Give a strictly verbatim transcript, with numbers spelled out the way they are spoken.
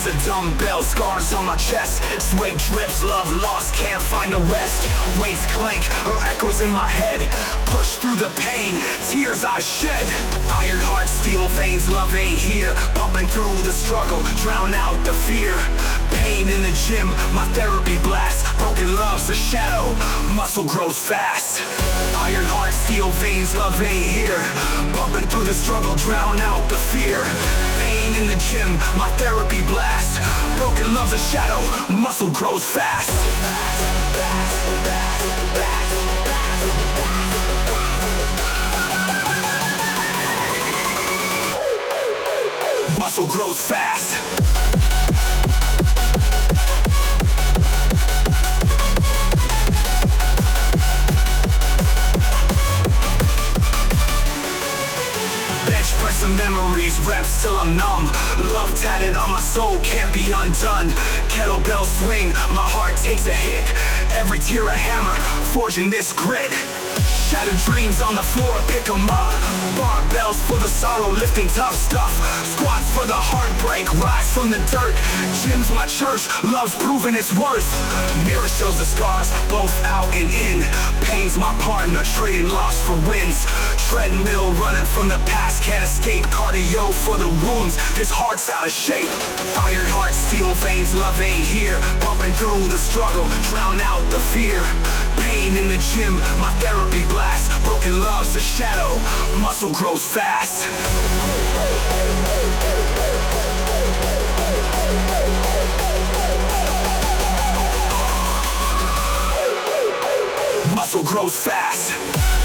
as a dumbbell, scars on my chest. Sweat drips, love lost, can't find the rest. Weights clank, or echoes in my head. Push through the pain, tears I shed. Iron heart, steel veins, love ain't here. Bumping through the struggle, drown out the fear. Pain in the gym, my therapy blast. Broken love's a shadow, muscle grows fast. Iron heart, steel veins, love ain't here. Bumping through the struggle, drown out the fear. Pain in the gym, my therapy blast. Broken love's a shadow, muscle grows fast. Muscle grows fast. Some memories, reps till I'm numb. Love tatted on my soul, can't be undone. Kettlebell swing, my heart takes a hit. Every tear a hammer, forging this grit. Shattered dreams on the floor, pick 'em up. Barbells for the sorrow, lifting tough stuff. Squats for the heartbreak, rise from the dirt. Gym's my church, love's proving its worth. Mirror shows the scars, both out and in. Pain's my partner, trading loss for wins. Treadmill running from the past, can't escape. Cardio for the wounds, this heart's out of shape. Iron heart, steel veins, love ain't here. Bumping through the struggle, drown out the fear. Pain in the gym, my therapy blast. Broken love's a shadow, muscle grows fast. Muscle grows fast.